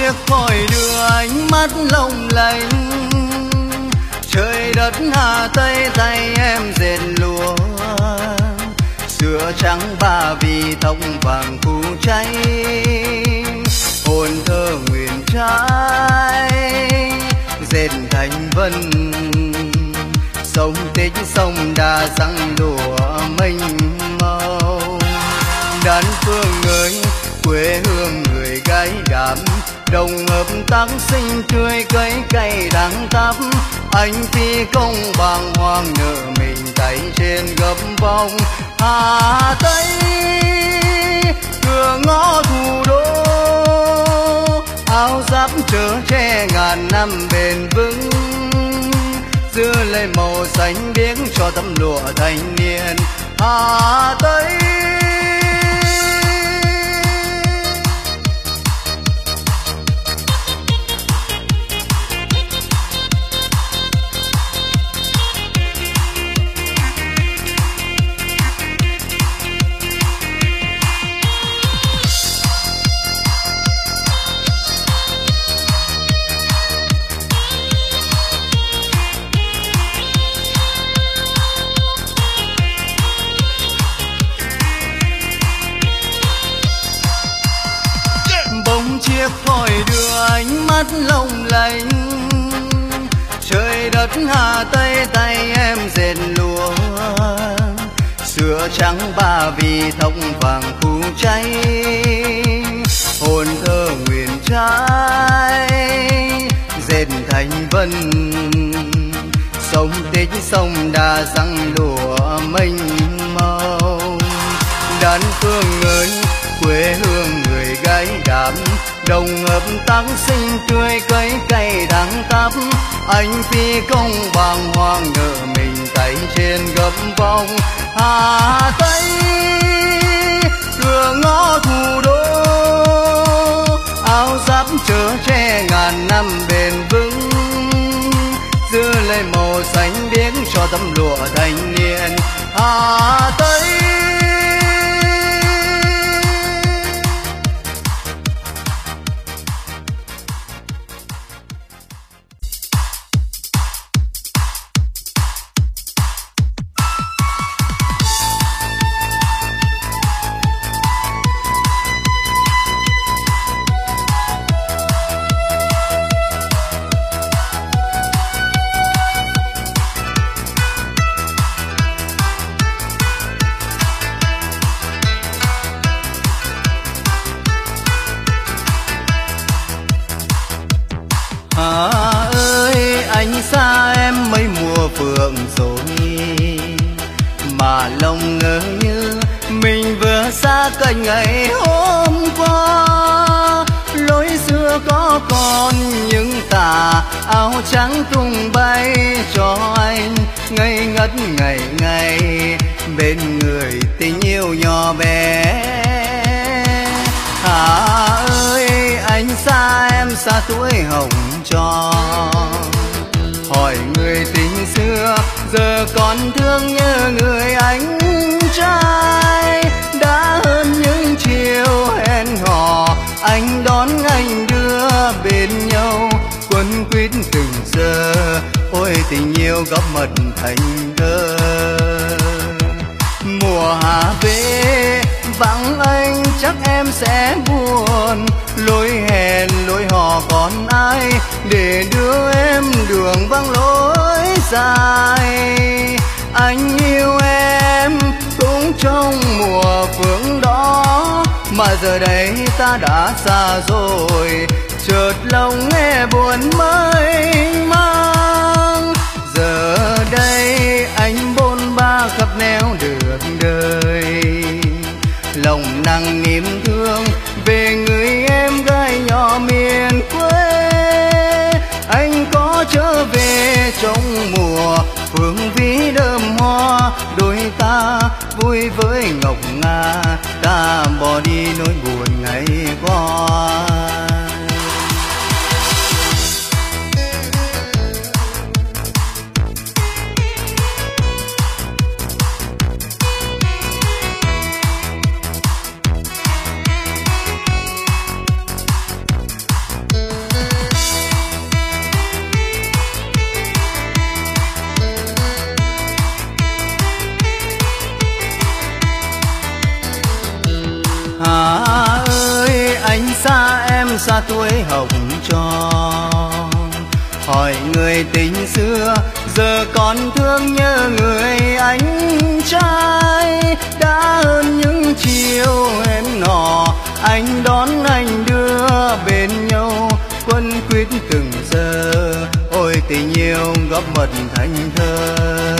chiếc khói đưa ánh mắt long lanh, trời đất Hà Tây tay em dệt lụa, sữa trắng ba vì thông vàng phủ cháy, hồn thơ nguyện trái dệt thành vân, sông tích sông đà răng đùa mênh mông. Đàn phương ơi quê hương người gái đạm, đồng hợp tác sinh tươi cây cây đắng thắm, anh phi công bàng hoàng nợ mình tay trên gấm vong. Hà Tây cửa ngõ thủ đô, áo giáp chở che ngàn năm bền vững, giữa lấy màu xanh biếc cho tấm lụa thanh niên. Hà Tây chiếc khói đưa ánh mắt long lanh, trời đất Hà Tây tay em dệt lụa, sữa trắng ba vì thông vàng phủ cháy, hồn thơ nguyện trái dệt thành vân, sông tích sông đà răng lụa mênh mông. Đàn phương ơi quê hương người gái đạm, đồng hợp tác sinh tươi cây cây đắng thắm, anh phi công bàng hoàng nợ mình tay trên gấm vong. Hà Tây cửa ngõ thủ đô, áo giáp chở che ngàn năm bền vững, giữa lấy màu xanh biếc cho tấm lụa thanh niên. Hà Tây ơi anh xa em mấy mùa phượng rồi, mà lòng ngỡ như mình vừa xa cạnh ngày hôm qua. Lối xưa có còn những tà áo trắng tung bay cho anh ngây ngất ngày ngày bên người tình yêu nhỏ bé. Hà ơi anh xa em xa tuổi hồng tròn, hỏi người tình xưa giờ còn thương như người anh trai. Đã hơn những chiều hẹn hò anh đón anh đưa bên nhau, quấn quýt từng giờ ôi tình yêu góp mật thành thơ. Mùa hạ về vắng anh chắc em sẽ buồn, lối hẹn lối hò còn ai để đưa em đường vắng lối dài. Anh yêu em cũng trong mùa phượng đó, mà giờ đây ta đã xa rồi, chợt lòng nghe buồn mênh mang. Giờ đây anh bôn ba khắp nẻo đường đời, lòng nặng niềm thương về người em gái nhỏ miền quê. Anh có trở về trong mùa phương vĩ đơm hoa, đôi ta vui với ngọc ngà, ta bỏ đi nỗi buồn ngày qua. xa tuổi học trò. Hỏi người tình xưa giờ còn thương nhớ người anh trai. Đã hơn những chiều hẹn hò, anh đón anh đưa bên nhau, quấn quýt từng giờ. Ôi tình yêu góp mật thành thơ.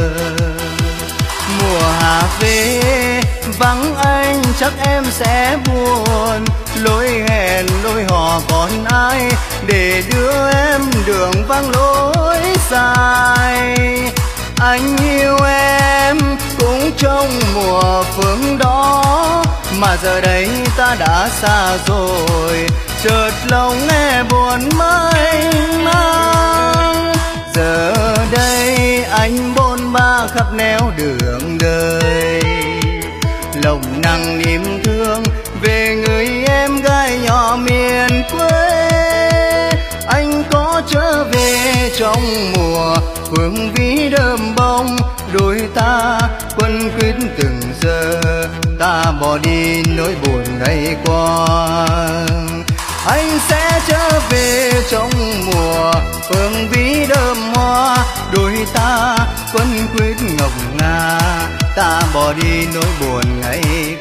Mùa hạ về vắng anh chắc em sẽ buồn, lối hẹn lối hò còn ai để đưa em đường vắng lối dài. Anh yêu em cũng trong mùa phương đó, mà giờ đây ta đã xa rồi, chợt lòng nghe buồn mênh mang. Giờ đây anh bôn ba khắp nẻo đường đời, lòng nặng niềm thương về người em gái nhỏ miền quê. Anh có trở về trong mùa hương ví đơm bông, đôi ta quấn quýt từng giờ, ta bỏ đi nỗi buồn ngày qua. Anh sẽ trở về trong mùa hương ví đơm hoa, đôi ta quấn quýt ngọc ngà, ta bỏ đi nỗi buồn ngày